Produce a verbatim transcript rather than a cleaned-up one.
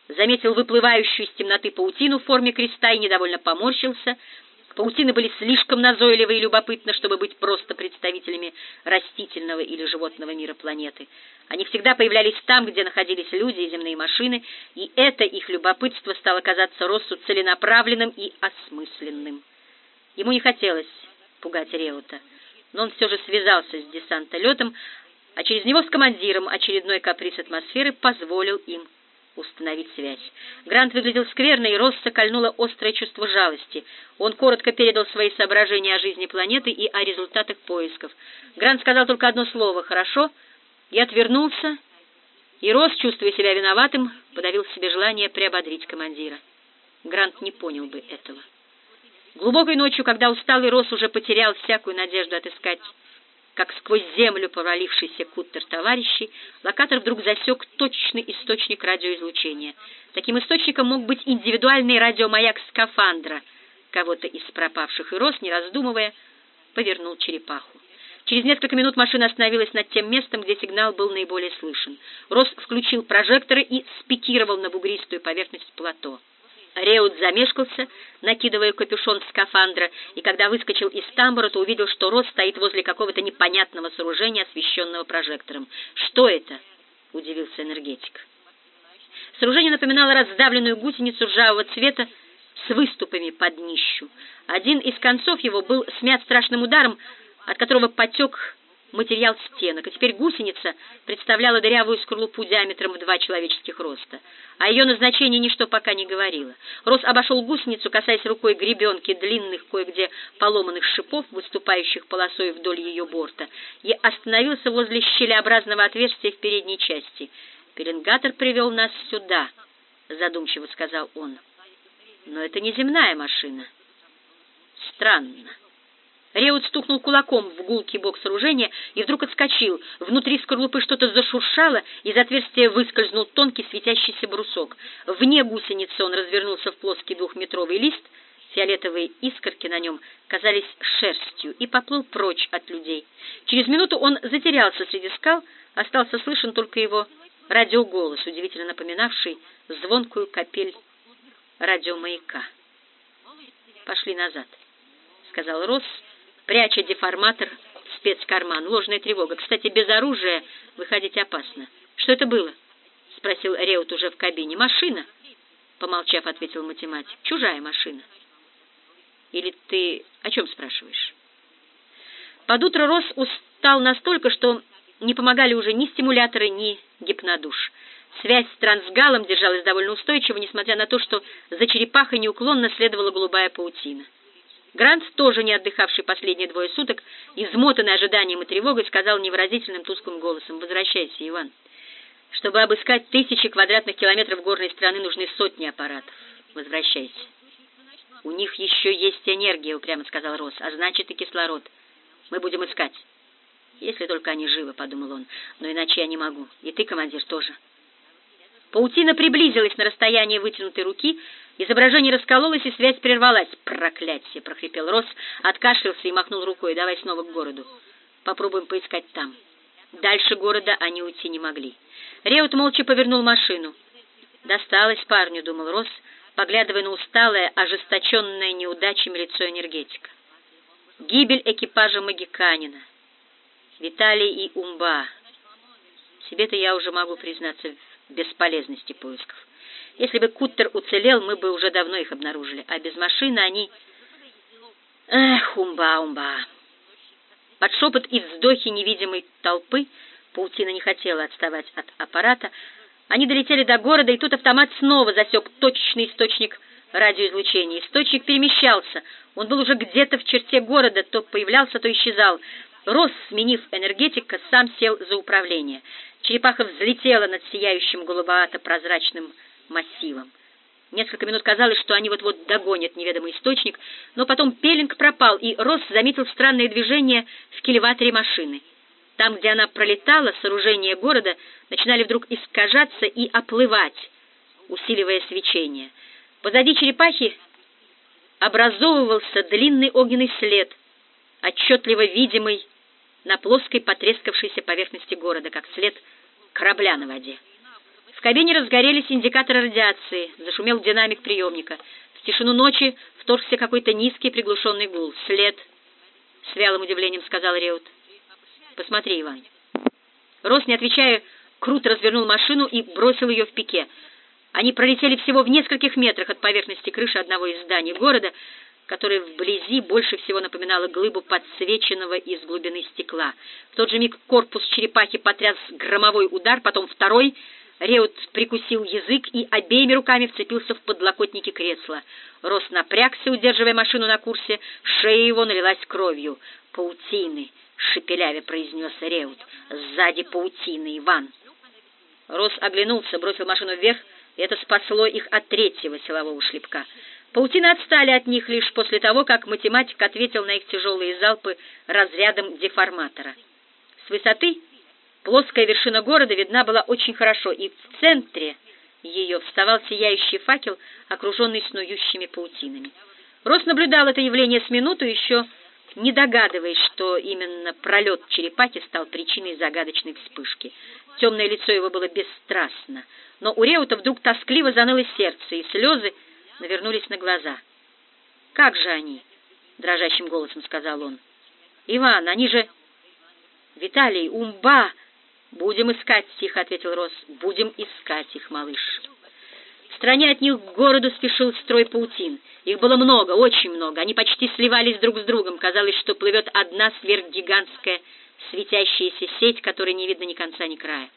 заметил выплывающую из темноты паутину в форме креста и недовольно поморщился. Паутины были слишком назойливы и любопытны, чтобы быть просто представителями растительного или животного мира планеты. Они всегда появлялись там, где находились люди и земные машины, и это их любопытство стало казаться Россу целенаправленным и осмысленным. Ему не хотелось пугать Реута, но он все же связался с десантолетом, а через него с командиром. Очередной каприз атмосферы позволил им установить связь. Грант выглядел скверно, и Росса кольнуло острое чувство жалости. Он коротко передал свои соображения о жизни планеты и о результатах поисков. Грант сказал только одно слово «хорошо», и отвернулся, и Росс, чувствуя себя виноватым, подавил в себе желание приободрить командира. Грант не понял бы этого. Глубокой ночью, когда усталый Росс уже потерял всякую надежду отыскать, как сквозь землю провалившийся куттер товарищей, локатор вдруг засек точный источник радиоизлучения. Таким источником мог быть индивидуальный радиомаяк скафандра кого-то из пропавших, и Росс, не раздумывая, повернул черепаху. Через несколько минут машина остановилась над тем местом, где сигнал был наиболее слышен. Росс включил прожекторы и спикировал на бугристую поверхность плато. Реут замешкался, накидывая капюшон скафандра, и когда выскочил из тамбура, то увидел, что Росс стоит возле какого-то непонятного сооружения, освещенного прожектором. «Что это?» — удивился энергетик. Сооружение напоминало раздавленную гусеницу ржавого цвета с выступами под днищу. Один из концов его был смят страшным ударом, от которого потек материал стенок, и теперь гусеница представляла дырявую скорлупу диаметром в два человеческих роста. О ее назначении ничто пока не говорило. Росс обошел гусеницу, касаясь рукой гребенки длинных, кое-где поломанных шипов, выступающих полосой вдоль ее борта, и остановился возле щелеобразного отверстия в передней части. «Пеленгатор привел нас сюда», — задумчиво сказал он. «Но это не земная машина. Странно». Реут стукнул кулаком в гулкий бок сооружения и вдруг отскочил. Внутри скорлупы что-то зашуршало, из отверстия выскользнул тонкий светящийся брусок. Вне гусеницы он развернулся в плоский двухметровый лист, фиолетовые искорки на нем казались шерстью, и поплыл прочь от людей. Через минуту он затерялся среди скал, остался слышен только его радиоголос, удивительно напоминавший звонкую капель радиомаяка. «Пошли назад», — сказал Росс, пряча деформатор в спецкарман. «Ложная тревога. Кстати, без оружия выходить опасно». «Что это было?» — спросил Реут уже в кабине. «Машина», — помолчав, ответил математик. «Чужая машина». «Или ты о чем спрашиваешь?» Под утро Росс устал настолько, что не помогали уже ни стимуляторы, ни гипнодуш. Связь с трансгалом держалась довольно устойчиво, несмотря на то, что за черепахой неуклонно следовала голубая паутина. Грант, тоже не отдыхавший последние двое суток, измотанный ожиданием и тревогой, сказал невыразительным тусклым голосом: «Возвращайся, Иван. Чтобы обыскать тысячи квадратных километров горной страны, нужны сотни аппаратов. Возвращайся». «У них еще есть энергия», — упрямо сказал Росс, — «а значит и кислород. Мы будем искать. Если только они живы», — подумал он, — «но иначе я не могу. И ты, командир, тоже». Паутина приблизилась на расстояние вытянутой руки, изображение раскололось, и связь прервалась. «Проклятие!» — прохрипел Росс, откашлялся и махнул рукой. «Давай снова к городу. Попробуем поискать там». Дальше города они уйти не могли. Реут молча повернул машину. «Досталось парню», — думал Росс, поглядывая на усталое, ожесточенное неудачами лицо энергетика. Гибель экипажа Магиканина. Виталий и Умба. Себе-то я уже могу признаться в бесполезности поисков. Если бы куттер уцелел, мы бы уже давно их обнаружили. А без машины они... Эх, Умба, Умба. Под шепот и вздохи невидимой толпы, паутина не хотела отставать от аппарата, они долетели до города, и тут автомат снова засек точечный источник радиоизлучения. Источник перемещался. Он был уже где-то в черте города, то появлялся, то исчезал. Росс, сменив энергетика, сам сел за управление. Черепаха взлетела над сияющим голубовато-прозрачным массивом. Несколько минут казалось, что они вот-вот догонят неведомый источник, но потом пеленг пропал, и Росс заметил странное движение в кильваторе машины. Там, где она пролетала, сооружения города начинали вдруг искажаться и оплывать, усиливая свечение. Позади черепахи образовывался длинный огненный след, отчетливо видимый на плоской потрескавшейся поверхности города, как след корабля на воде. В кабине разгорелись индикаторы радиации, зашумел динамик приемника. В тишину ночи вторгся какой-то низкий приглушенный гул. «След», — с вялым удивлением сказал Реут. «Посмотри, Иван». Росс, не отвечая, круто развернул машину и бросил ее в пике. Они пролетели всего в нескольких метрах от поверхности крыши одного из зданий города, которое вблизи больше всего напоминало глыбу подсвеченного из глубины стекла. В тот же миг корпус черепахи потряс громовой удар, потом второй. Реут прикусил язык и обеими руками вцепился в подлокотники кресла. Росс напрягся, удерживая машину на курсе, шея его налилась кровью. «Паутины!» — шепелявя произнес Реут. «Сзади паутины, Иван!» Росс оглянулся, бросил машину вверх, и это спасло их от третьего силового шлепка. Паутины отстали от них лишь после того, как математик ответил на их тяжелые залпы разрядом деформатора. С высоты плоская вершина города видна была очень хорошо, и в центре ее вставал сияющий факел, окруженный снующими паутинами. Росс наблюдал это явление с минуту, еще не догадываясь, что именно пролет черепахи стал причиной загадочной вспышки. Темное лицо его было бесстрастно, но у Реута вдруг тоскливо заныло сердце, и слезы навернулись на глаза. «Как же они?» — дрожащим голосом сказал он. «Иван, они же...» «Виталий, Умба!» «Будем искать», — тихо ответил Росс. «Будем искать их, малыш». В стороне от них к городу спешил строй паутин. Их было много, очень много. Они почти сливались друг с другом. Казалось, что плывет одна сверхгигантская светящаяся сеть, которой не видно ни конца, ни края.